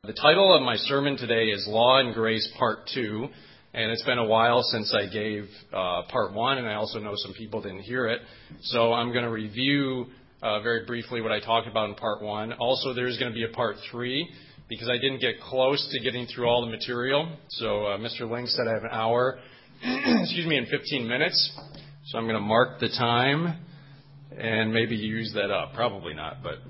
The title of my sermon today is Law and Grace Part 2, and it's been a while since I gave Part 1, and I also know some people didn't hear it. So I'm going to review very briefly what I talked about in Part 1. Also, there's going to be a Part 3 because I didn't get close to getting through all the material. So Mr. Link said I have an hour, and 15 minutes. So I'm going to mark the time and maybe use that up. Probably not, but...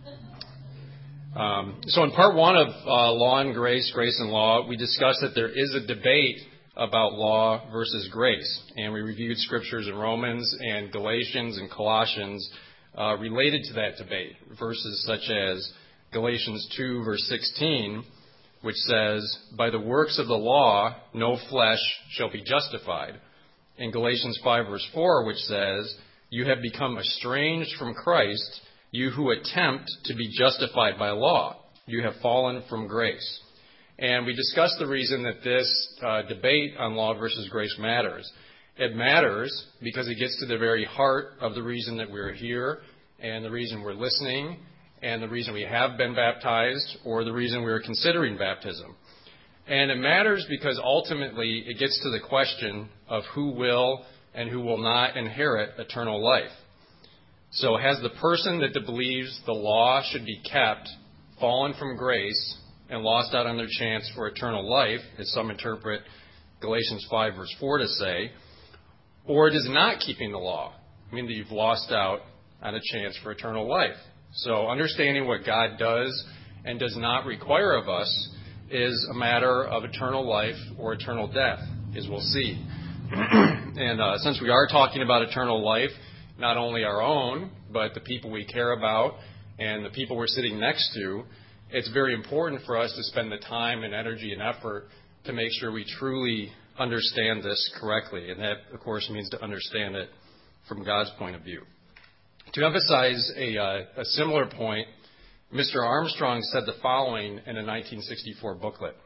So in Part 1 of Law and Grace, Grace and Law, we discussed that there is a debate about law versus grace. And we reviewed scriptures in Romans and Galatians and Colossians related to that debate. Verses such as Galatians 2, verse 16, which says, "By the works of the law, no flesh shall be justified." And Galatians 5, verse 4, which says, "You have become estranged from Christ, you who attempt to be justified by law. You have fallen from grace." And we discussed the reason that this debate on law versus grace matters. It matters because it gets to the very heart of the reason that we're here, and the reason we're listening, and the reason we have been baptized, or the reason we're considering baptism. And it matters because ultimately it gets to the question of who will and who will not inherit eternal life. So has the person that believes the law should be kept fallen from grace and lost out on their chance for eternal life, as some interpret Galatians 5, verse 4 to say, or does not keeping the law mean that you've lost out on a chance for eternal life? So understanding what God does and does not require of us is a matter of eternal life or eternal death, as we'll see. And since we are talking about eternal life, not only our own, but the people we care about and the people we're sitting next to, it's very important for us to spend the time and energy and effort to make sure we truly understand this correctly. And that, of course, means to understand it from God's point of view. To emphasize a similar point, Mr. Armstrong said the following in a 1964 booklet.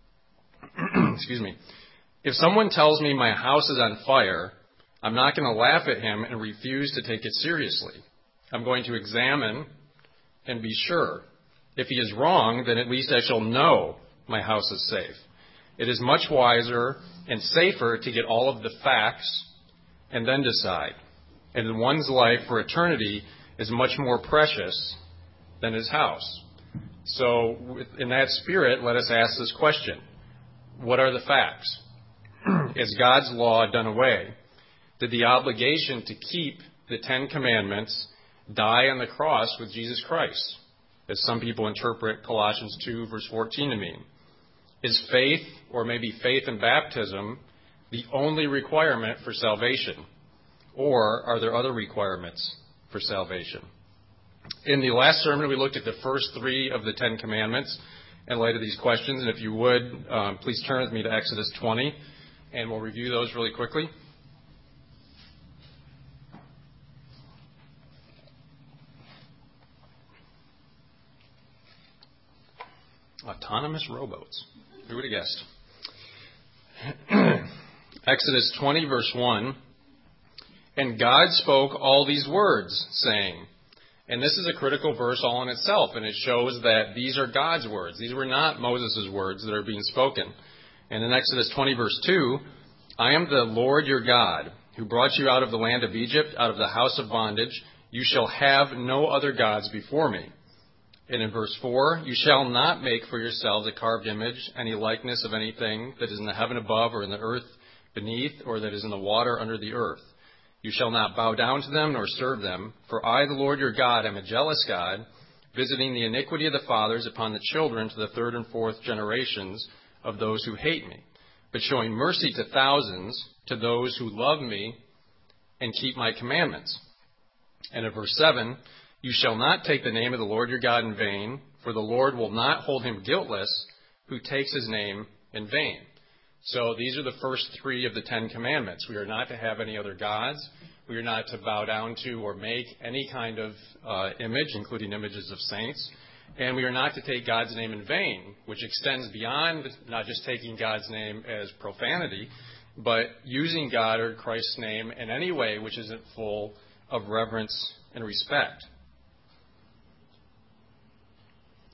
Excuse me. "If someone tells me my house is on fire, I'm not going to laugh at him and refuse to take it seriously. I'm going to examine and be sure. If he is wrong, then at least I shall know my house is safe. It is much wiser and safer to get all of the facts and then decide. And one's life for eternity is much more precious than his house." So in that spirit, let us ask this question. What are the facts? Is God's law done away? Did the obligation to keep the Ten Commandments die on the cross with Jesus Christ, as some people interpret Colossians 2, verse 14 to mean? Is faith, or maybe faith in baptism, the only requirement for salvation? Or are there other requirements for salvation? In the last sermon, we looked at the first three of the Ten Commandments in light of these questions. And if you would, please turn with me to Exodus 20, and we'll review those really quickly. Autonomous rowboats. Who would have guessed? Exodus 20, verse 1. "And God spoke all these words, saying," and this is a critical verse all in itself, and it shows that these are God's words. These were not Moses' words that are being spoken. And in Exodus 20, verse 2, "I am the Lord your God, who brought you out of the land of Egypt, out of the house of bondage. You shall have no other gods before me." And in verse 4, "You shall not make for yourselves a carved image, any likeness of anything that is in the heaven above or in the earth beneath or that is in the water under the earth. You shall not bow down to them nor serve them, for I, the Lord your God, am a jealous God, visiting the iniquity of the fathers upon the children to the third and fourth generations of those who hate me, but showing mercy to thousands, to those who love me and keep my commandments." And in verse 7, "You shall not take the name of the Lord your God in vain, for the Lord will not hold him guiltless who takes his name in vain." So these are the first three of the Ten Commandments. We are not to have any other gods. We are not to bow down to or make any kind of image, including images of saints. And we are not to take God's name in vain, which extends beyond not just taking God's name as profanity, but using God or Christ's name in any way which isn't full of reverence and respect.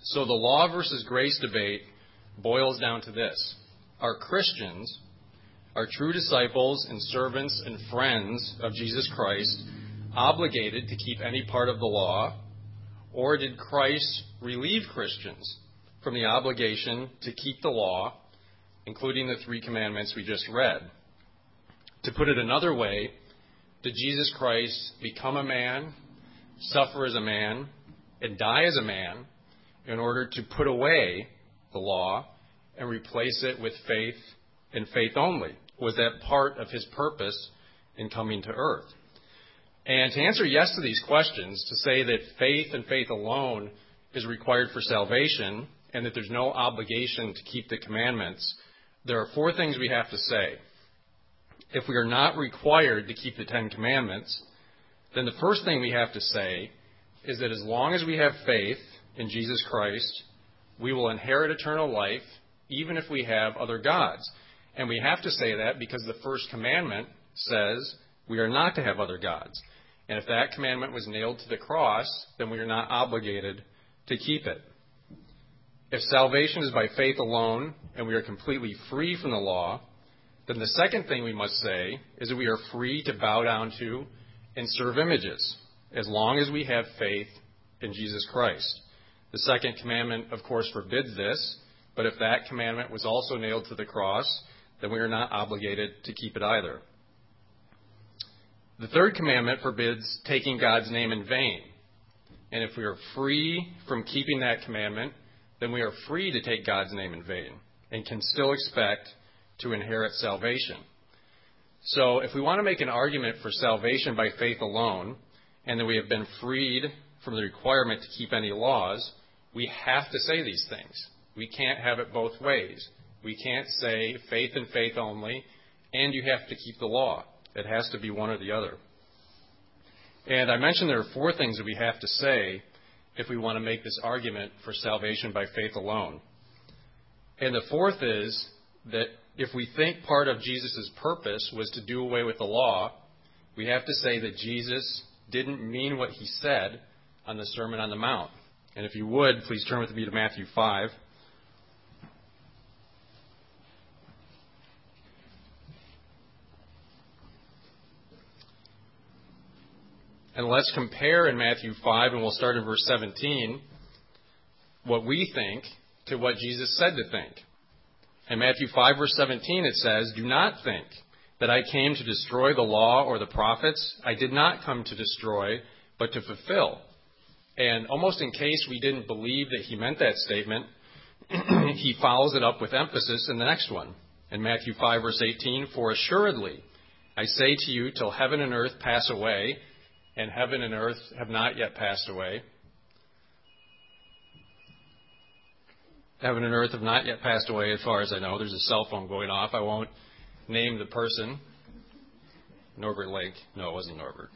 So the law versus grace debate boils down to this. Are Christians, are true disciples and servants and friends of Jesus Christ, obligated to keep any part of the law, or did Christ relieve Christians from the obligation to keep the law, including the 3 commandments we just read? To put it another way, did Jesus Christ become a man, suffer as a man, and die as a man in order to put away the law and replace it with faith and faith only? Was that part of his purpose in coming to earth? And to answer yes to these questions, to say that faith and faith alone is required for salvation and that there's no obligation to keep the commandments, there are 4 things we have to say. If we are not required to keep the 10 commandments, then the first thing we have to say is that as long as we have faith in Jesus Christ, we will inherit eternal life even if we have other gods. And we have to say that because the first commandment says we are not to have other gods. And if that commandment was nailed to the cross, then we are not obligated to keep it. If salvation is by faith alone and we are completely free from the law, then the second thing we must say is that we are free to bow down to and serve images as long as we have faith in Jesus Christ. The second commandment, of course, forbids this, but if that commandment was also nailed to the cross, then we are not obligated to keep it either. The third commandment forbids taking God's name in vain. And if we are free from keeping that commandment, then we are free to take God's name in vain and can still expect to inherit salvation. So if we want to make an argument for salvation by faith alone, and that we have been freed from the requirement to keep any laws, we have to say these things. We can't have it both ways. We can't say faith and faith only, and you have to keep the law. It has to be one or the other. And I mentioned there are 4 things that we have to say if we want to make this argument for salvation by faith alone. And the 4th is that if we think part of Jesus' purpose was to do away with the law, we have to say that Jesus didn't mean what he said on the Sermon on the Mount. And if you would, please turn with me to Matthew 5. And let's compare in Matthew 5, and we'll start in verse 17, what we think to what Jesus said to think. In Matthew 5, verse 17, it says, "Do not think that I came to destroy the law or the prophets. I did not come to destroy, but to fulfill." And almost in case we didn't believe that he meant that statement, he follows it up with emphasis in the next one. In Matthew 5, verse 18, "For assuredly, I say to you, till heaven and earth pass away," and heaven and earth have not yet passed away. Heaven and earth have not yet passed away as far as I know. There's a cell phone going off. I won't name the person. Norbert Lake. No, it wasn't Norbert.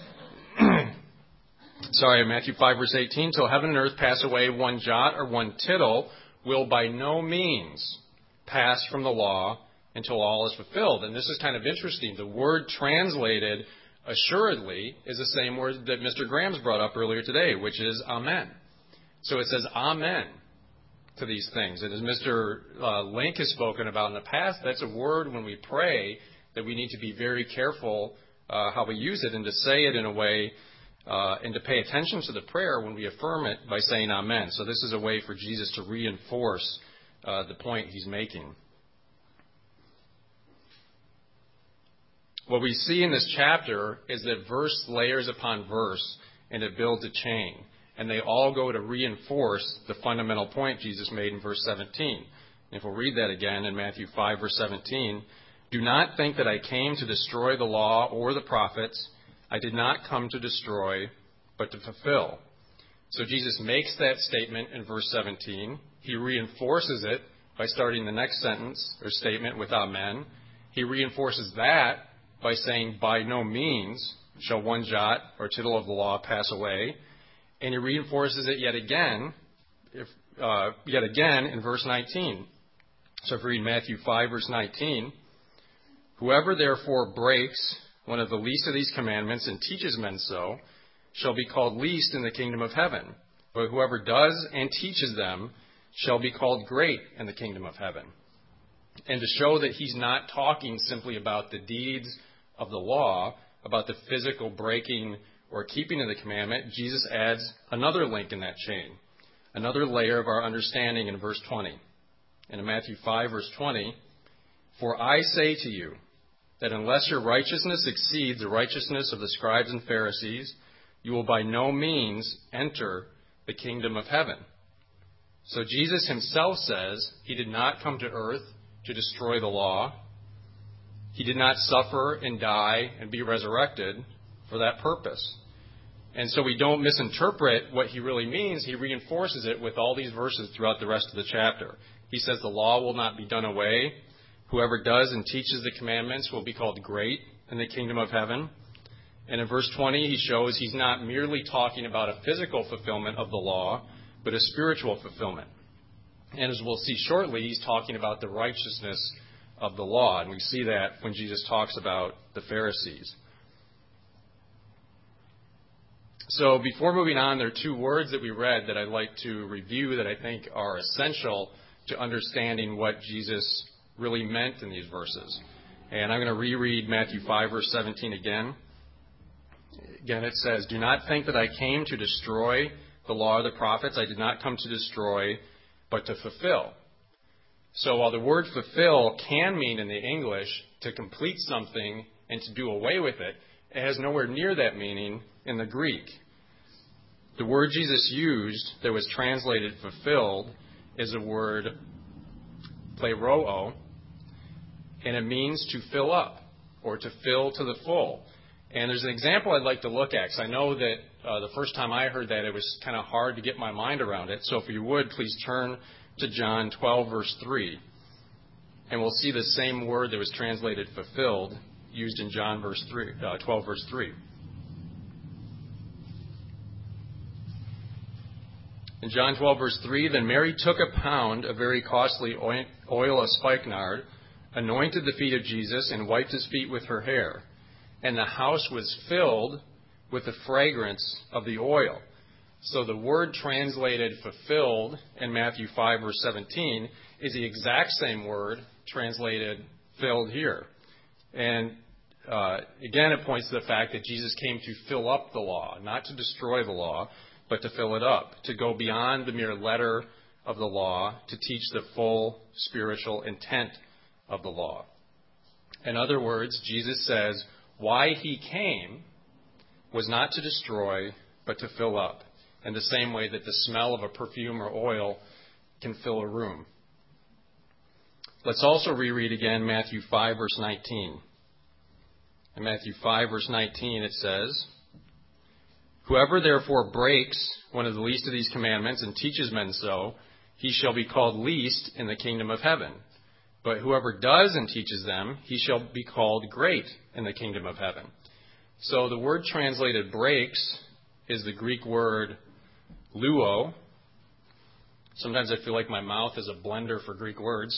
Sorry, Matthew 5, verse 18. "Till heaven and earth pass away, one jot or one tittle will by no means pass from the law until all is fulfilled." And this is kind of interesting. The word translated assuredly is the same word that Mr. Graham's brought up earlier today, which is amen. So it says amen to these things. And as Mr. Link has spoken about in the past, that's a word when we pray that we need to be very careful how we use it and to say it in a way and to pay attention to the prayer when we affirm it by saying amen. So this is a way for Jesus to reinforce the point he's making. What we see in this chapter is that verse layers upon verse, and it builds a chain. And they all go to reinforce the fundamental point Jesus made in verse 17. And if we'll read that again in Matthew 5, verse 17, "Do not think that I came to destroy the law or the prophets. I did not come to destroy, but to fulfill." So Jesus makes that statement in verse 17. He reinforces it by starting the next sentence or statement with amen. He reinforces that by saying, "By no means shall one jot or tittle of the law pass away." And he reinforces it yet again in verse 19. So if we read Matthew 5, verse 19, "Whoever therefore breaks one of the least of these commandments and teaches men so shall be called least in the kingdom of heaven. But whoever does and teaches them shall be called great in the kingdom of heaven. And to show that he's not talking simply about the deeds of the law, about the physical breaking or keeping of the commandment, Jesus adds another link in that chain, another layer of our understanding in verse 20. And in Matthew 5, verse 20, "For I say to you that unless your righteousness exceeds the righteousness of the scribes and Pharisees, you will by no means enter the kingdom of heaven." So Jesus himself says he did not come to earth to destroy the law. He did not suffer and die and be resurrected for that purpose. And so we don't misinterpret what he really means. He reinforces it with all these verses throughout the rest of the chapter. He says the law will not be done away. Whoever does and teaches the commandments will be called great in the kingdom of heaven. And in verse 20, he shows he's not merely talking about a physical fulfillment of the law, but a spiritual fulfillment. And as we'll see shortly, he's talking about the righteousness of the law. And we see that when Jesus talks about the Pharisees. So before moving on, there are two words that we read that I'd like to review that I think are essential to understanding what Jesus really meant in these verses. And I'm going to reread Matthew 5, verse 17 again. Again, it says, "Do not think that I came to destroy the law or the prophets. I did not come to destroy, but to fulfill." So while the word fulfill can mean in the English to complete something and to do away with it, it has nowhere near that meaning in the Greek. The word Jesus used that was translated fulfilled is the word pleroo, and it means to fill up or to fill to the full. And there's an example I'd like to look at, because I know that the first time I heard that, it was kind of hard to get my mind around it. So if you would, please turn to John 12, verse 3. And we'll see the same word that was translated fulfilled used in John 12, verse 3. In John 12, verse 3, "Then Mary took a pound of very costly oil of spikenard, anointed the feet of Jesus, and wiped his feet with her hair. And the house was filled with the fragrance of the oil." So the word translated fulfilled in Matthew 5, verse 17 is the exact same word translated filled here. And again, it points to the fact that Jesus came to fill up the law, not to destroy the law, but to fill it up, to go beyond the mere letter of the law, to teach the full spiritual intent of the law. In other words, Jesus says why he came was not to destroy, but to fill up, in the same way that the smell of a perfume or oil can fill a room. Let's also reread again Matthew 5, verse 19. In Matthew 5, verse 19, it says, "Whoever therefore breaks one of the least of these commandments and teaches men so, he shall be called least in the kingdom of heaven. But whoever does and teaches them, he shall be called great in the kingdom of heaven." So the word translated breaks is the Greek word luo. Sometimes I feel like my mouth is a blender for Greek words.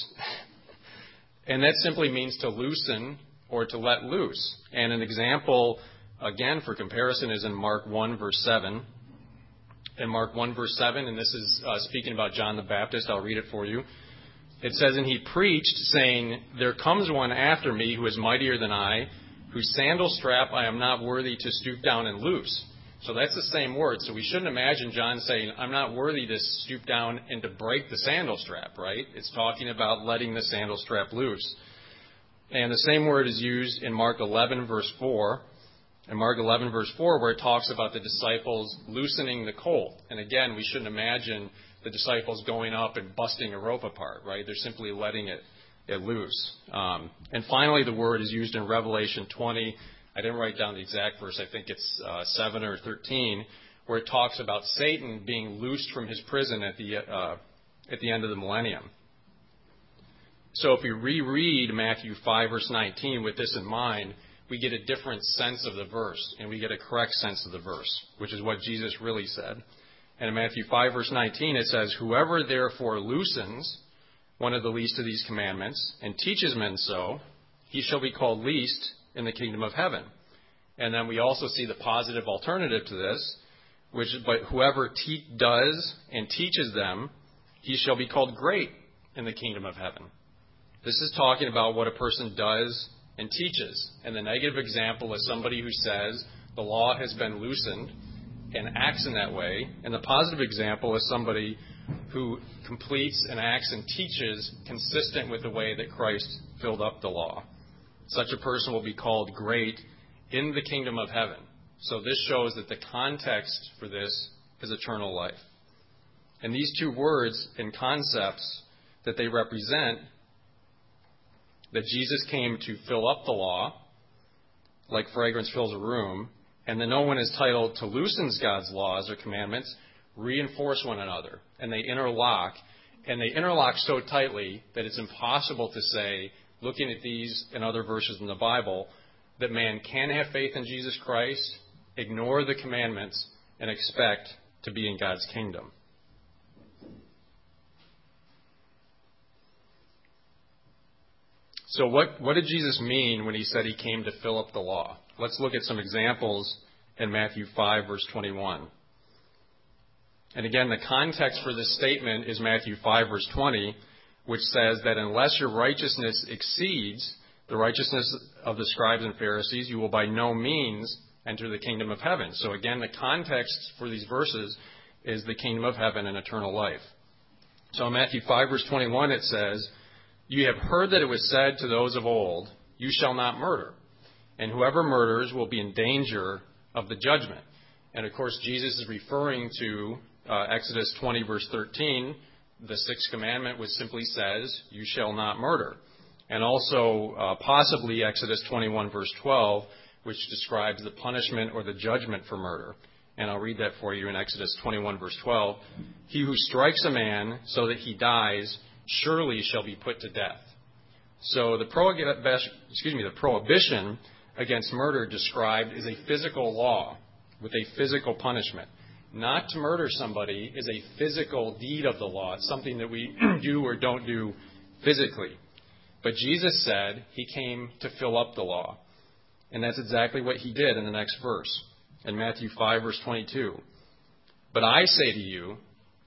And that simply means to loosen or to let loose. And an example, again, for comparison, is in Mark 1, verse 7. In Mark 1, verse 7, and this is speaking about John the Baptist, I'll read it for you. It says, "And he preached, saying, 'There comes one after me who is mightier than I, whose sandal strap I am not worthy to stoop down and loose.'" So that's the same word. So we shouldn't imagine John saying, "I'm not worthy to stoop down and to break the sandal strap," right? It's talking about letting the sandal strap loose. And the same word is used in Mark 11, verse 4. In Mark 11, verse 4, where it talks about the disciples loosening the colt. And again, we shouldn't imagine the disciples going up and busting a rope apart, right? They're simply letting it loose. And finally, the word is used in Revelation 20. I didn't write down the exact verse. I think it's 7 or 13, where it talks about Satan being loosed from his prison at the end of the millennium. So if we reread Matthew 5, verse 19 with this in mind, we get a different sense of the verse, and we get a correct sense of the verse, which is what Jesus really said. And in Matthew 5, verse 19, it says, "Whoever therefore loosens one of the least of these commandments and teaches men so, he shall be called least in the kingdom of heaven." And then we also see the positive alternative to this, But whoever does and teaches them, he shall be called great in the kingdom of heaven. This is talking about what a person does and teaches. And the negative example is somebody who says the law has been loosened and acts in that way. And the positive example is somebody who completes and acts and teaches consistent with the way that Christ filled up the law. Such a person will be called great in the kingdom of heaven. So this shows that the context for this is eternal life. And these two words and concepts that they represent, that Jesus came to fill up the law, like fragrance fills a room, and that no one is titled to loosen God's laws or commandments, reinforce one another. And they interlock so tightly that it's impossible to say, looking at these and other verses in the Bible, that man can have faith in Jesus Christ, ignore the commandments, and expect to be in God's kingdom. So what did Jesus mean when he said he came to fill up the law? Let's look at some examples in Matthew 5, verse 21. And again, the context for this statement is Matthew 5, verse 20, which says that unless your righteousness exceeds the righteousness of the scribes and Pharisees, you will by no means enter the kingdom of heaven. So again, the context for these verses is the kingdom of heaven and eternal life. So in Matthew 5, verse 21, it says, "You have heard that it was said to those of old, 'You shall not murder,' and whoever murders will be in danger of the judgment." And of course, Jesus is referring to Exodus 20, verse 13, the sixth commandment, which simply says, "You shall not murder." And also possibly Exodus 21, verse 12, which describes the punishment or the judgment for murder. And I'll read that for you in Exodus 21, verse 12. "He who strikes a man so that he dies surely shall be put to death." So the prohibition against murder described is a physical law with a physical punishment. Not to murder somebody is a physical deed of the law. It's something that we do or don't do physically. But Jesus said he came to fill up the law. And that's exactly what he did in the next verse, in Matthew 5, verse 22. But I say to you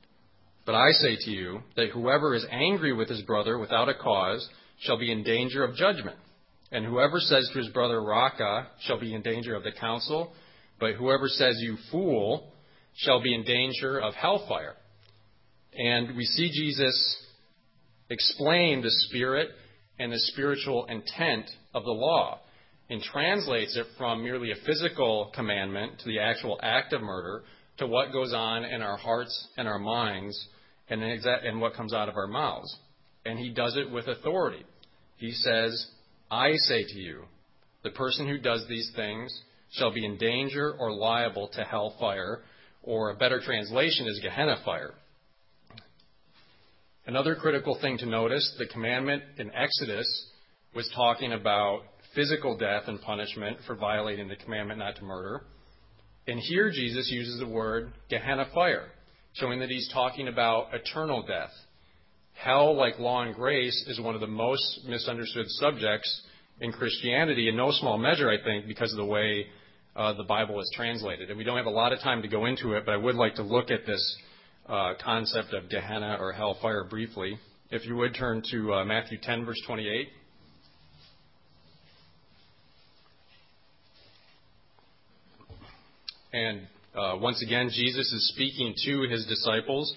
that whoever is angry with his brother without a cause shall be in danger of judgment. And whoever says to his brother, 'Raca,' shall be in danger of the council. But whoever says, 'You fool,' shall be in danger of hellfire." And we see Jesus explain the spirit and the spiritual intent of the law, and translates it from merely a physical commandment to the actual act of murder to what goes on in our hearts and our minds and what comes out of our mouths. And he does it with authority. He says, "I say to you, the person who does these things shall be in danger or liable to hellfire," or a better translation is Gehenna fire. Another critical thing to notice, the commandment in Exodus was talking about physical death and punishment for violating the commandment not to murder. And here Jesus uses the word Gehenna fire, showing that he's talking about eternal death. Hell, like law and grace, is one of the most misunderstood subjects in Christianity, in no small measure, I think, because of the way the Bible is translated. And we don't have a lot of time to go into it, but I would like to look at this concept of Gehenna or hellfire briefly. If you would turn to Matthew 10, verse 28. And once again, Jesus is speaking to his disciples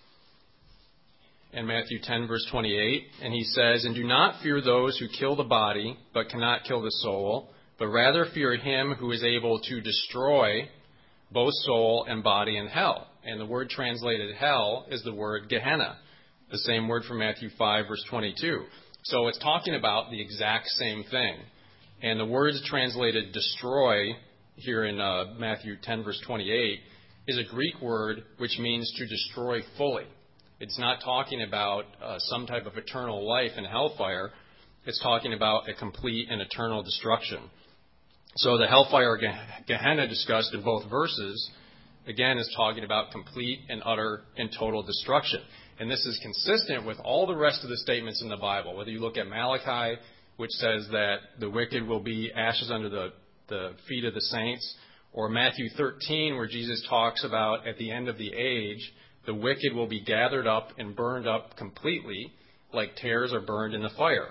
in Matthew 10, verse 28. And he says, "And do not fear those who kill the body, but cannot kill the soul, but rather fear him who is able to destroy both soul and body in hell." And the word translated hell is the word Gehenna, the same word from Matthew 5, verse 22. So it's talking about the exact same thing. And the words translated destroy here in Matthew 10, verse 28 is a Greek word which means to destroy fully. It's not talking about some type of eternal life in hellfire. It's talking about a complete and eternal destruction. So the hellfire Gehenna discussed in both verses, again, is talking about complete and utter and total destruction. And this is consistent with all the rest of the statements in the Bible. Whether you look at Malachi, which says that the wicked will be ashes under the feet of the saints, Or Matthew 13, where Jesus talks about at the end of the age, the wicked will be gathered up and burned up completely, like tares are burned in the fire.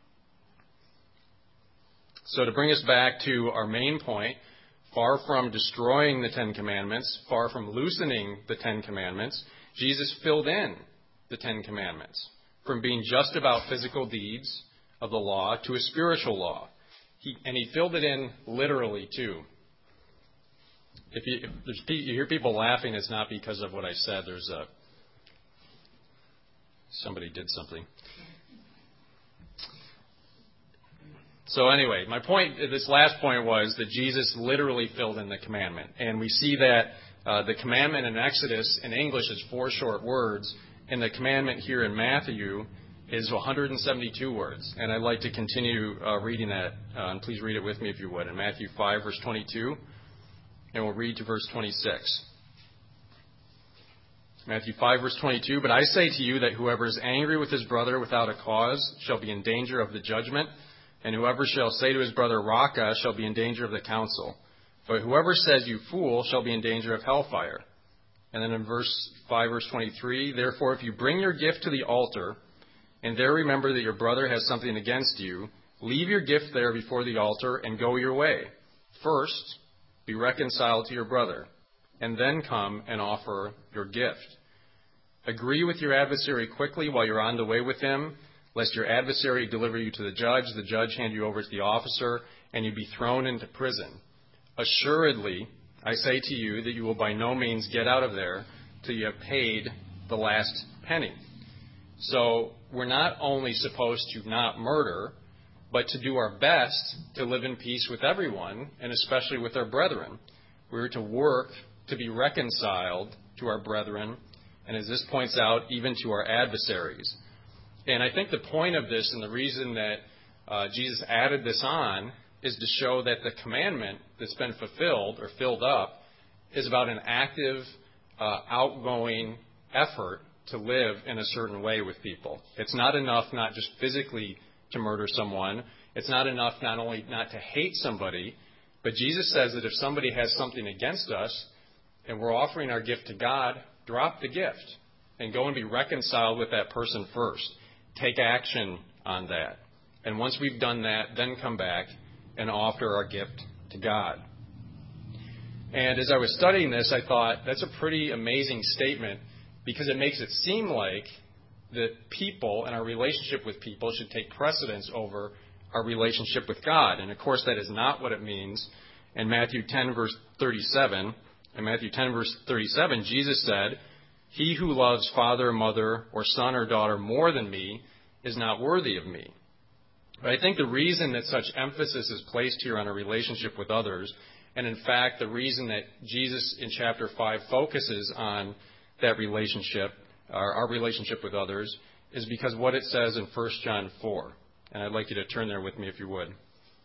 So to bring us back to our main point, far from destroying the Ten Commandments, far from loosening the Ten Commandments, Jesus filled in the Ten Commandments from being just about physical deeds of the law to a spiritual law. He filled it in literally, too. If you hear people laughing, it's not because of what I said. Somebody did something. So anyway, my point, this last point was that Jesus literally filled in the commandment. And we see that the commandment in Exodus in English is 4 short words, and the commandment here in Matthew is 172 words. And I'd like to continue reading that, and please read it with me if you would, in Matthew 5, verse 22, and we'll read to verse 26. Matthew 5, verse 22, "But I say to you that whoever is angry with his brother without a cause shall be in danger of the judgment, and whoever shall say to his brother, Raca, shall be in danger of the council. But whoever says, you fool, shall be in danger of hellfire." And then in verse 5, verse 23, "Therefore, if you bring your gift to the altar, and there remember that your brother has something against you, leave your gift there before the altar and go your way. First, be reconciled to your brother, and then come and offer your gift. Agree with your adversary quickly while you're on the way with him, lest your adversary deliver you to the judge hand you over to the officer, and you be thrown into prison. Assuredly, I say to you that you will by no means get out of there till you have paid the last penny." So we're not only supposed to not murder, but to do our best to live in peace with everyone, and especially with our brethren. We're to work to be reconciled to our brethren, and as this points out, even to our adversaries. And I think the point of this, and the reason that Jesus added this on, is to show that the commandment that's been fulfilled or filled up is about an active, outgoing effort to live in a certain way with people. It's not enough not just physically to murder someone. It's not enough not only not to hate somebody, but Jesus says that if somebody has something against us and we're offering our gift to God, drop the gift and go and be reconciled with that person first. Take action on that. And once we've done that, then come back and offer our gift to God. And as I was studying this, I thought that's a pretty amazing statement, because it makes it seem like that people and our relationship with people should take precedence over our relationship with God. And of course, that is not what it means. In Matthew 10, verse 37, Jesus said, "He who loves father or mother or son or daughter more than me is not worthy of me." But I think the reason that such emphasis is placed here on a relationship with others, and in fact the reason that Jesus in chapter 5 focuses on that relationship, our relationship with others, is because what it says in 1 John 4. And I'd like you to turn there with me if you would.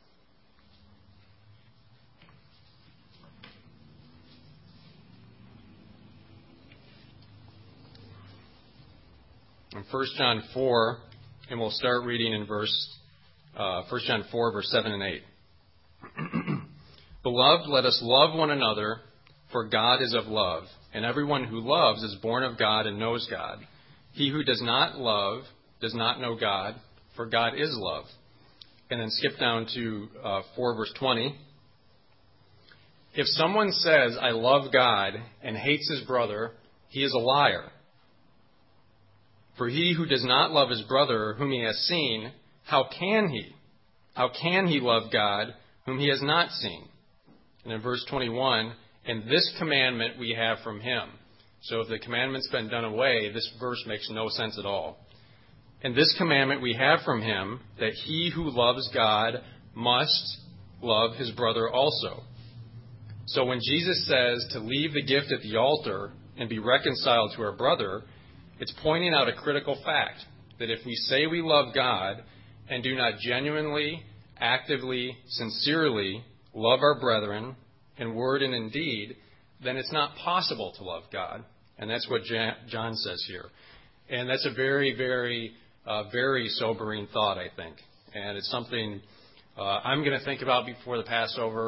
In 1 John 4, and we'll start reading in 1 John 4, verse 7 and 8. "Beloved, let us love one another, for God is of love, and everyone who loves is born of God and knows God. He who does not love does not know God, for God is love." And then skip down to 4, verse 20. "If someone says, 'I love God,' and hates his brother, he is a liar. For he who does not love his brother whom he has seen, how can he? How can he love God whom he has not seen?" And in verse 21, "And this commandment we have from him." So if the commandment's been done away, this verse makes no sense at all. "And this commandment we have from him, that he who loves God must love his brother also." So when Jesus says to leave the gift at the altar and be reconciled to our brother, it's pointing out a critical fact, that if we say we love God and do not genuinely, actively, sincerely love our brethren in word and in deed, then it's not possible to love God. And that's what John says here. And that's a very, very, very sobering thought, I think. And it's something I'm going to think about before the Passover,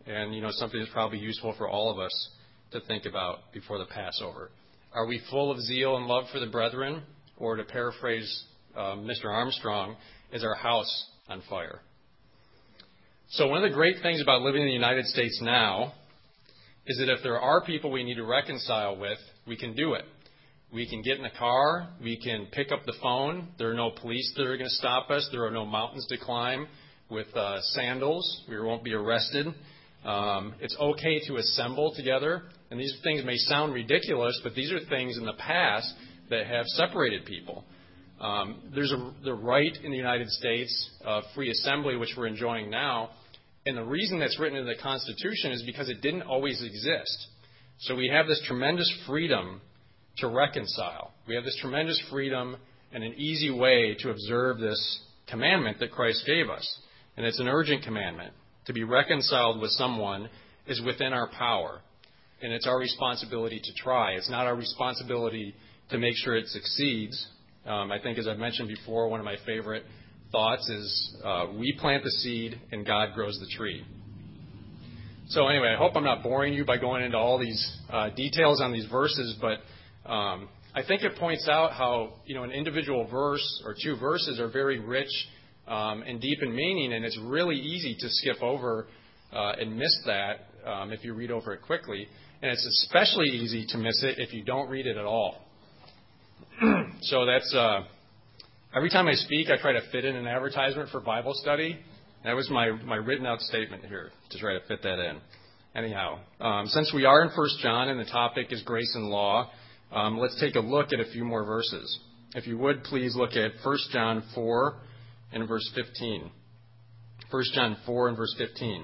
and, something that's probably useful for all of us to think about before the Passover. Are we full of zeal and love for the brethren? Or to paraphrase Mr. Armstrong, is our house on fire? So one of the great things about living in the United States now is that if there are people we need to reconcile with, we can do it. We can get in a car. We can pick up the phone. There are no police that are going to stop us. There are no mountains to climb with sandals. We won't be arrested. It's okay to assemble together. And these things may sound ridiculous, but these are things in the past that have separated people. There's the right in the United States of free assembly, which we're enjoying now. And the reason that's written in the Constitution is because it didn't always exist. So we have this tremendous freedom to reconcile. We have this tremendous freedom and an easy way to observe this commandment that Christ gave us. And it's an urgent commandment. To be reconciled with someone is within our power. And it's our responsibility to try. It's not our responsibility to make sure it succeeds. I think, as I've mentioned before, one of my favorite thoughts is we plant the seed and God grows the tree. So anyway, I hope I'm not boring you by going into all these details on these verses, but I think it points out how, an individual verse or two verses are very rich and deep in meaning, and it's really easy to skip over and miss that if you read over it quickly. And it's especially easy to miss it if you don't read it at all. So that's every time I speak, I try to fit in an advertisement for Bible study. That was my written out statement here, to try to fit that in. Anyhow, since we are in 1 John and the topic is grace and law, let's take a look at a few more verses. If you would, please look at 1 John 4 and verse 15. 1 John 4 and verse 15.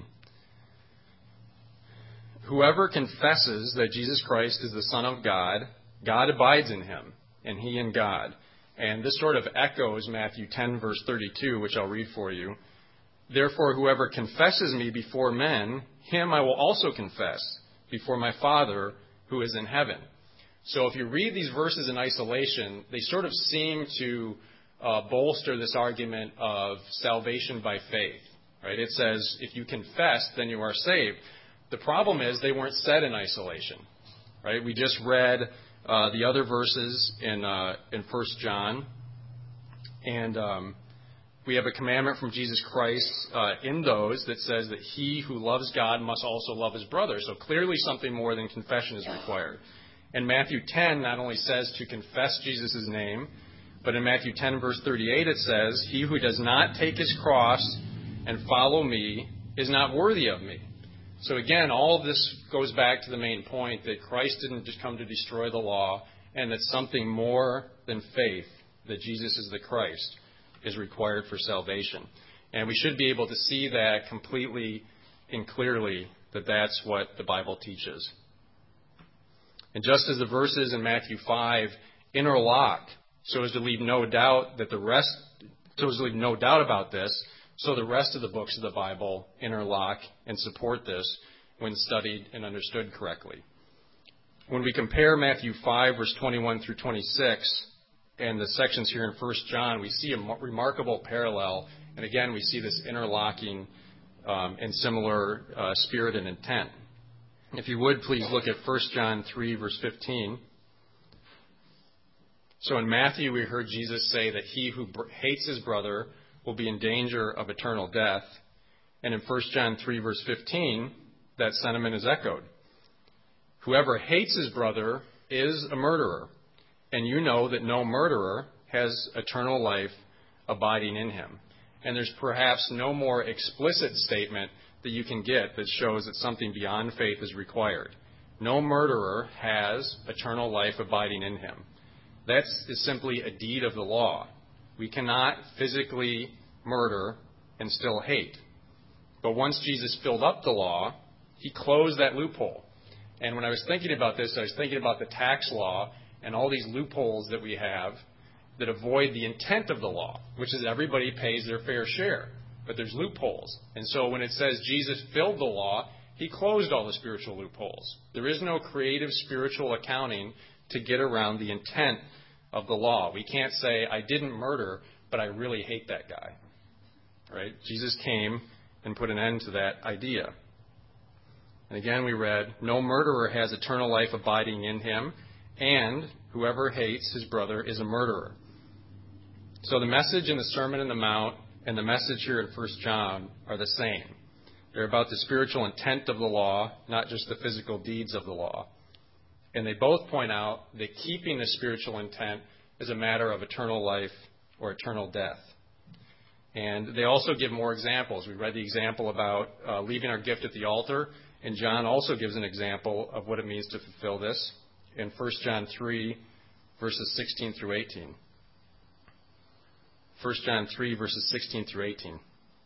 Whoever confesses that Jesus Christ is the Son of God, God abides in him, and he in God. And this sort of echoes Matthew 10, verse 32, which I'll read for you. Therefore, whoever confesses me before men, him I will also confess before my Father who is in heaven. So if you read these verses in isolation, they sort of seem to bolster this argument of salvation by faith. Right? It says, if you confess, then you are saved. The problem is they weren't said in isolation. Right? We just read the other verses in 1 John, and we have a commandment from Jesus Christ in those that says that he who loves God must also love his brother. So clearly something more than confession is required. And Matthew 10 not only says to confess Jesus' name, but in Matthew 10, verse 38, it says, he who does not take his cross and follow me is not worthy of me. So again, all of this goes back to the main point that Christ didn't just come to destroy the law, and that something more than faith, that Jesus is the Christ, is required for salvation. And we should be able to see that completely and clearly, that that's what the Bible teaches. And just as the verses in Matthew 5 interlock, so as to leave no doubt about this, so the rest of the books of the Bible interlock and support this when studied and understood correctly. When we compare Matthew 5, verse 21 through 26, and the sections here in 1 John, we see a remarkable parallel. And again, we see this interlocking and similar spirit and intent. If you would, please look at 1 John 3, verse 15. So in Matthew, we heard Jesus say that he who hates his brother will be in danger of eternal death. And in 1 John 3, verse 15, that sentiment is echoed. Whoever hates his brother is a murderer, and you know that no murderer has eternal life abiding in him. And there's perhaps no more explicit statement that you can get that shows that something beyond faith is required. No murderer has eternal life abiding in him. That is simply a deed of the law. We cannot physically murder and still hate. But once Jesus filled up the law, he closed that loophole. And when I was thinking about this, I was thinking about the tax law and all these loopholes that we have that avoid the intent of the law, which is everybody pays their fair share. But there's loopholes. And so when it says Jesus filled the law, he closed all the spiritual loopholes. There is no creative spiritual accounting to get around the intent of the law. We can't say, I didn't murder, but I really hate that guy. Right? Jesus came and put an end to that idea. And again we read, no murderer has eternal life abiding in him, and whoever hates his brother is a murderer. So the message in the Sermon on the Mount and the message here in 1 John are the same. They're about the spiritual intent of the law, not just the physical deeds of the law. And they both point out that keeping the spiritual intent is a matter of eternal life or eternal death. And they also give more examples. We read the example about leaving our gift at the altar, and John also gives an example of what it means to fulfill this in 1 John 3, verses 16 through 18. 1 John 3, verses 16 through 18.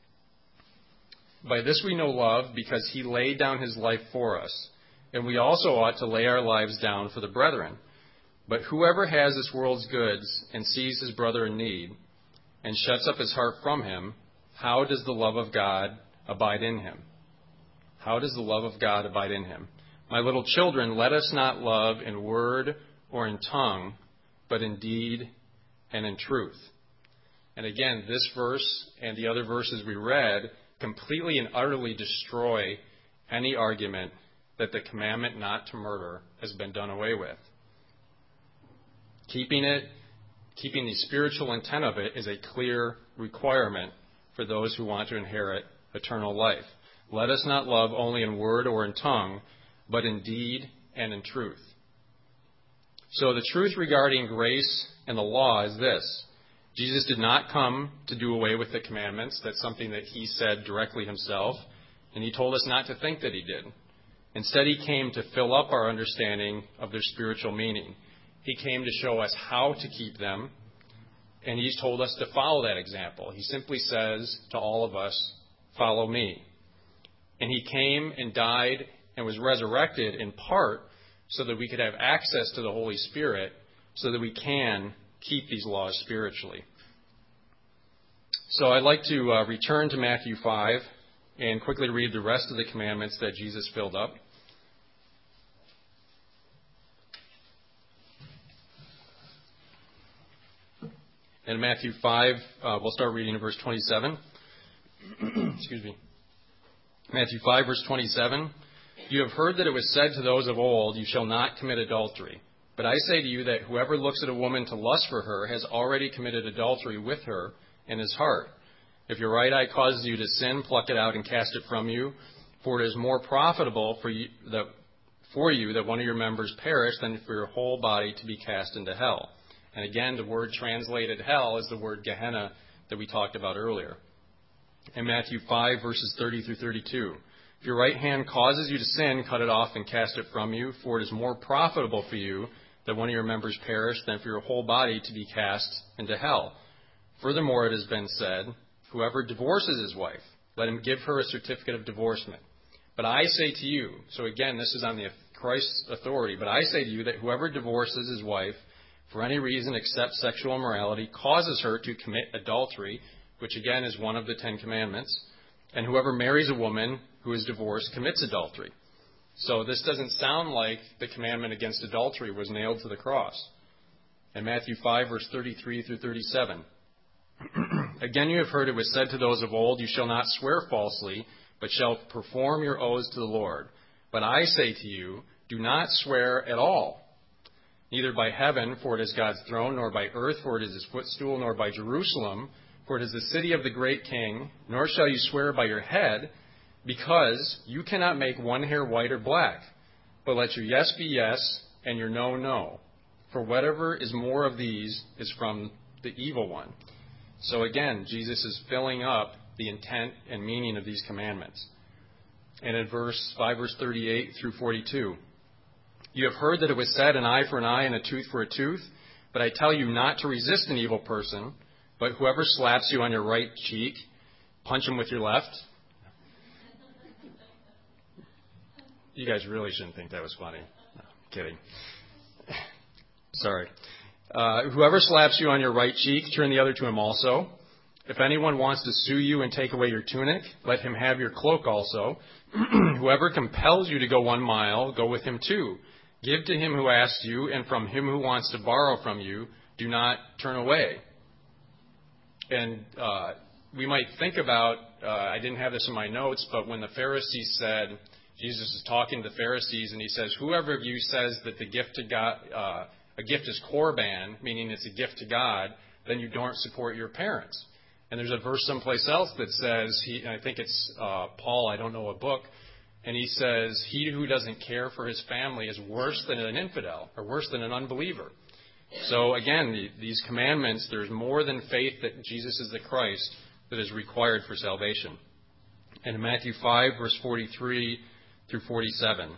By this we know love, because he laid down his life for us, and we also ought to lay our lives down for the brethren. But whoever has this world's goods and sees his brother in need, and shuts up his heart from him, how does the love of God abide in him? How does the love of God abide in him? My little children, let us not love in word or in tongue, but in deed and in truth. And again, this verse and the other verses we read completely and utterly destroy any argument that the commandment not to murder has been done away with. Keeping the spiritual intent of it is a clear requirement for those who want to inherit eternal life. Let us not love only in word or in tongue, but in deed and in truth. So the truth regarding grace and the law is this. Jesus did not come to do away with the commandments. That's something that he said directly himself. And he told us not to think that he did. Instead, he came to fill up our understanding of their spiritual meaning. He came to show us how to keep them. And he's told us to follow that example. He simply says to all of us, follow me. And he came and died and was resurrected in part so that we could have access to the Holy Spirit so that we can keep these laws spiritually. So I'd like to return to Matthew 5 and quickly read the rest of the commandments that Jesus filled up. In Matthew 5, we'll start reading in verse 27. Excuse me. Matthew 5, verse 27. You have heard that it was said to those of old, you shall not commit adultery. But I say to you that whoever looks at a woman to lust for her has already committed adultery with her in his heart. If your right eye causes you to sin, pluck it out and cast it from you. For it is more profitable for you that one of your members perish than for your whole body to be cast into hell. And again, the word translated hell is the word Gehenna that we talked about earlier. In Matthew 5, verses 30 through 32. If your right hand causes you to sin, cut it off and cast it from you. For it is more profitable for you that one of your members perish than for your whole body to be cast into hell. Furthermore, it has been said, whoever divorces his wife, let him give her a certificate of divorcement. But I say to you, so again, this is on the Christ's authority, but I say to you that whoever divorces his wife for any reason except sexual immorality causes her to commit adultery, which again is one of the 10 Commandments, and whoever marries a woman who is divorced commits adultery. So this doesn't sound like the commandment against adultery was nailed to the cross. In Matthew 5, verse 33 through 37. Again, you have heard it was said to those of old, you shall not swear falsely, but shall perform your oaths to the Lord. But I say to you, do not swear at all, neither by heaven, for it is God's throne, nor by earth, for it is his footstool, nor by Jerusalem, for it is the city of the great king, nor shall you swear by your head, because you cannot make one hair white or black. But let your yes be yes, and your no, no. For whatever is more of these is from the evil one. So again, Jesus is filling up the intent and meaning of these commandments. And in verse 5, verse 38 through 42, you have heard that it was said, an eye for an eye and a tooth for a tooth. But I tell you not to resist an evil person, but whoever slaps you on your right cheek, punch him with your left. You guys really shouldn't think that was funny. No, kidding. Sorry. Whoever slaps you on your right cheek, turn the other to him also. If anyone wants to sue you and take away your tunic, let him have your cloak also. Whoever compels you to go 1 mile, go with him 2. Give to him who asks you, and from him who wants to borrow from you, do not turn away. And we might think about, I didn't have this in my notes, but when the Pharisees said, Jesus is talking to the Pharisees, and he says, whoever of you says that the gift to God, a gift is korban, meaning it's a gift to God, then you don't support your parents. And there's a verse someplace else that says, I think it's Paul, I don't know what book, and he says, he who doesn't care for his family is worse than an infidel, or worse than an unbeliever. So again, these commandments, there's more than faith that Jesus is the Christ that is required for salvation. And in Matthew 5, verse 43 through 47,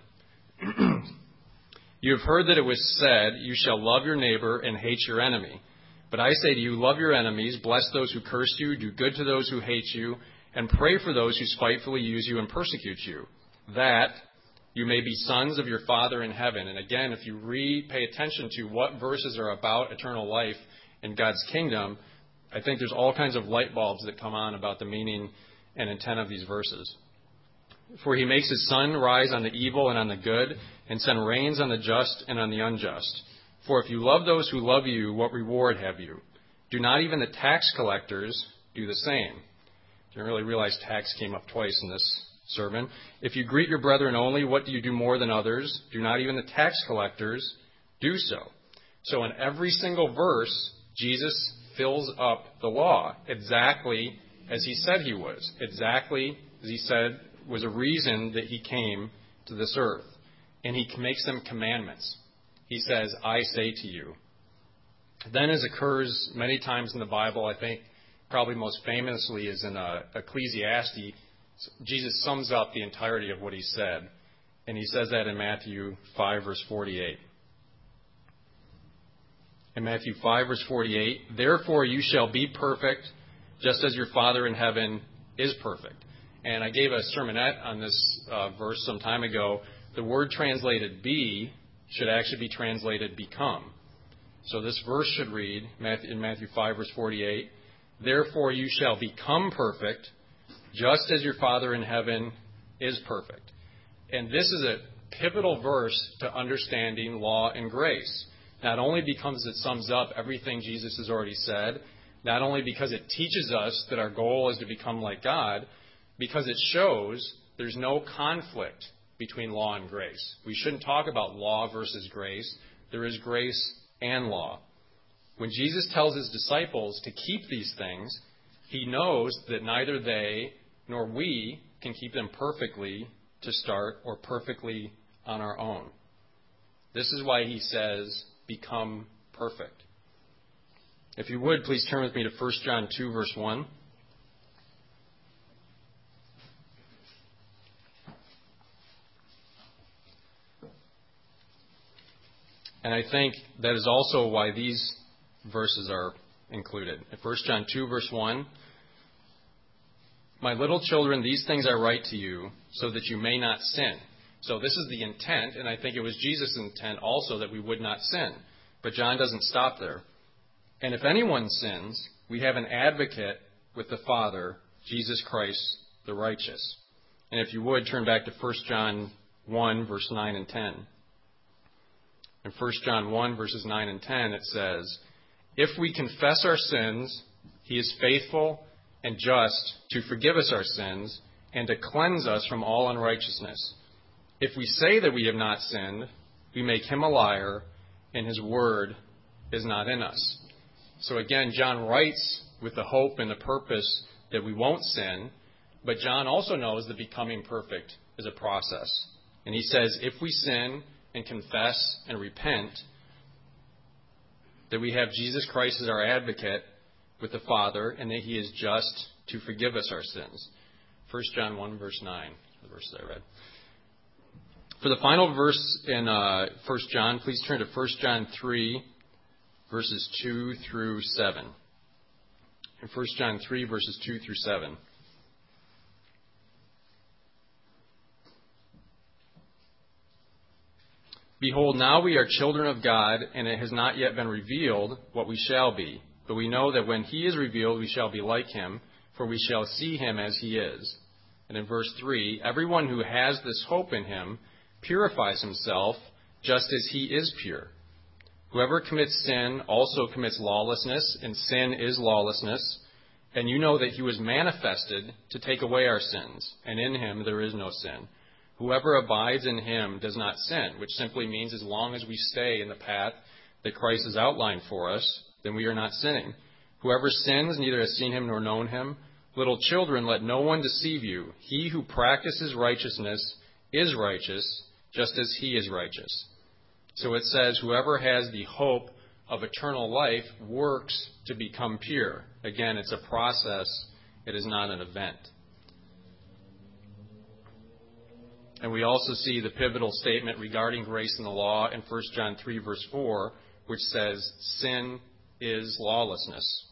you have heard that it was said, you shall love your neighbor and hate your enemy. But I say to you, love your enemies, bless those who curse you, do good to those who hate you, and pray for those who spitefully use you and persecute you, that you may be sons of your Father in heaven. And again, if you pay attention to what verses are about eternal life in God's kingdom, I think there's all kinds of light bulbs that come on about the meaning and intent of these verses. For he makes his sun rise on the evil and on the good, and send rains on the just and on the unjust. For if you love those who love you, what reward have you? Do not even the tax collectors do the same? Didn't really realize tax came up twice in this sermon. If you greet your brethren only, what do you do more than others? Do not even the tax collectors do so? So in every single verse, Jesus fills up the law exactly as he said he was. Exactly as he said was a reason that he came to this earth. And he makes them commandments. He says, I say to you. Then, as occurs many times in the Bible, I think probably most famously is in Ecclesiastes, Jesus sums up the entirety of what he said. And he says that in Matthew 5, verse 48. In Matthew 5, verse 48, therefore you shall be perfect, just as your Father in heaven is perfect. And I gave a sermonette on this verse some time ago. The word translated be should actually be translated become. So this verse should read, in Matthew 5, verse 48, therefore you shall become perfect, just as your Father in heaven is perfect. And this is a pivotal verse to understanding law and grace. Not only because it sums up everything Jesus has already said, not only because it teaches us that our goal is to become like God, because it shows there's no conflict between law and grace. We shouldn't talk about law versus grace. There is grace and law. When Jesus tells his disciples to keep these things, he knows that neither they nor we can keep them perfectly to start or perfectly on our own. This is why he says, become perfect. If you would, please turn with me to 1 John 2, verse 1. And I think that is also why these verses are included. In 1 John 2, verse 1, my little children, these things I write to you so that you may not sin. So this is the intent, and I think it was Jesus' intent also that we would not sin. But John doesn't stop there. And if anyone sins, we have an advocate with the Father, Jesus Christ, the righteous. And if you would, turn back to 1 John 1, verse 9 and 10. In 1 John 1, verses 9 and 10, it says, if we confess our sins, he is faithful and just to forgive us our sins and to cleanse us from all unrighteousness. If we say that we have not sinned, we make him a liar, and his word is not in us. So again, John writes with the hope and the purpose that we won't sin, but John also knows that becoming perfect is a process. And he says, if we sin and confess and repent, that we have Jesus Christ as our advocate with the Father, and that he is just to forgive us our sins. 1 John 1, verse 9, the verse I read. For the final verse in 1 John, please turn to 1 John 3, verses 2 through 7. In 1 John 3, verses 2 through 7. Behold, now we are children of God, and it has not yet been revealed what we shall be. But we know that when he is revealed, we shall be like him, for we shall see him as he is. And in verse 3, everyone who has this hope in him purifies himself just as he is pure. Whoever commits sin also commits lawlessness, and sin is lawlessness. And you know that he was manifested to take away our sins, and in him there is no sin. Whoever abides in him does not sin, which simply means as long as we stay in the path that Christ has outlined for us, then we are not sinning. Whoever sins neither has seen him nor known him. Little children, let no one deceive you. He who practices righteousness is righteous, just as he is righteous. So it says, whoever has the hope of eternal life works to become pure. Again, it's a process. It is not an event. And we also see the pivotal statement regarding grace in the law in 1 John 3, verse 4, which says, sin is lawlessness.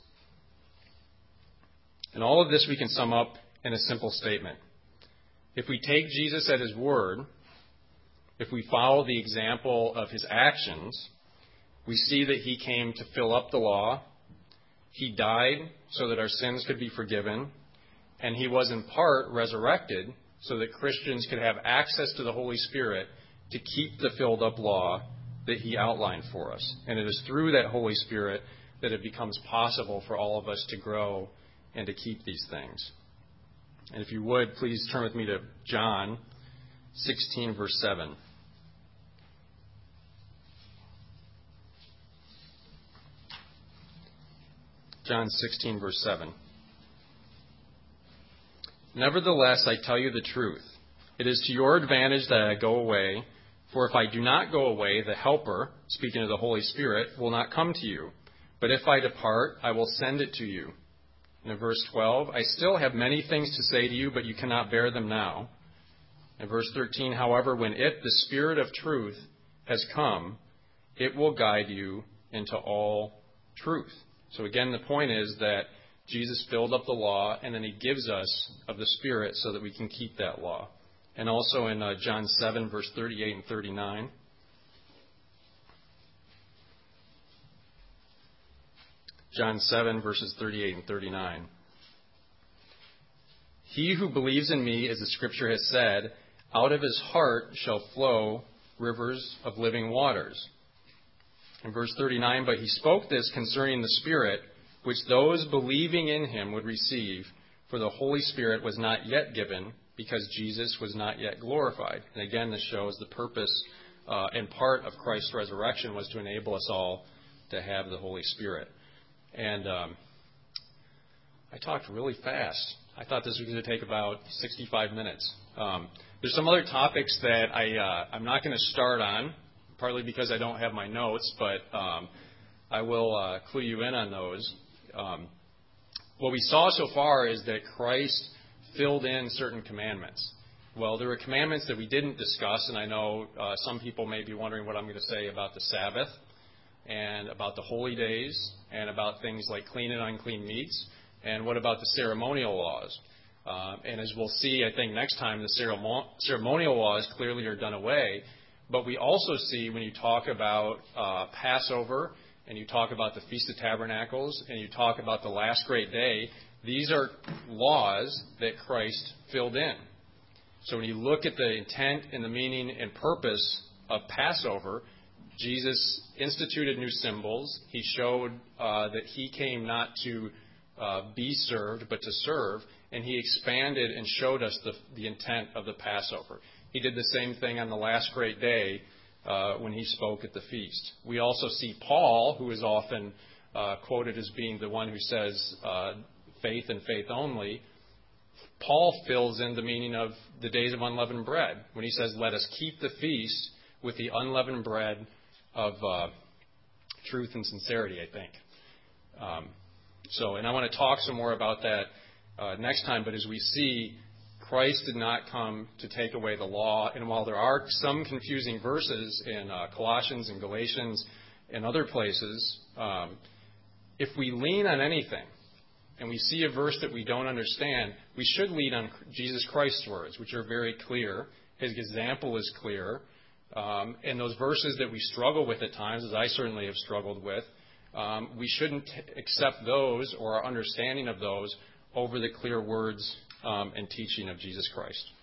And all of this we can sum up in a simple statement. If we take Jesus at his word, if we follow the example of his actions, we see that he came to fill up the law, he died so that our sins could be forgiven, and he was in part resurrected so that Christians could have access to the Holy Spirit to keep the filled up law that he outlined for us. And it is through that Holy Spirit that it becomes possible for all of us to grow and to keep these things. And if you would, please turn with me to John 16, verse 7. John 16, verse 7. Nevertheless, I tell you the truth. It is to your advantage that I go away, for if I do not go away, the Helper, speaking of the Holy Spirit, will not come to you. But if I depart, I will send it to you. And in verse 12, I still have many things to say to you, but you cannot bear them now. In verse 13, however, when it, the Spirit of truth, has come, it will guide you into all truth. So again, the point is that Jesus filled up the law, and then he gives us of the Spirit so that we can keep that law. And also in John 7, verse 38 and 39. John 7, verses 38 and 39. He who believes in me, as the Scripture has said, out of his heart shall flow rivers of living waters. In verse 39, but he spoke this concerning the Spirit, which those believing in him would receive, for the Holy Spirit was not yet given, because Jesus was not yet glorified. And again, this shows the purpose and part of Christ's resurrection was to enable us all to have the Holy Spirit. And I talked really fast. I thought this was going to take about 65 minutes. There's some other topics that I'm not going to start on, partly because I don't have my notes, but I will clue you in on those. What we saw so far is that Christ filled in certain commandments. Well, there were commandments that we didn't discuss, and I know some people may be wondering what I'm going to say about the Sabbath and about the holy days and about things like clean and unclean meats, and what about the ceremonial laws. And as we'll see, I think next time, the ceremonial laws clearly are done away. But we also see when you talk about Passover and you talk about the Feast of Tabernacles and you talk about the last great day, these are laws that Christ filled in. So when you look at the intent and the meaning and purpose of Passover, Jesus instituted new symbols. He showed that he came not to be served, but to serve. And he expanded and showed us the intent of the Passover. He did the same thing on the last great day when he spoke at the feast. We also see Paul, who is often quoted as being the one who says faith and faith only. Paul fills in the meaning of the days of unleavened bread when he says, let us keep the feast with the unleavened bread of truth and sincerity, I think. And I want to talk some more about that next time, but as we see, Christ did not come to take away the law, and while there are some confusing verses in Colossians and Galatians and other places, if we lean on anything, and we see a verse that we don't understand, we should lean on Jesus Christ's words, which are very clear. His example is clear. And those verses that we struggle with at times, as I certainly have struggled with, we shouldn't accept those or our understanding of those over the clear words and teaching of Jesus Christ.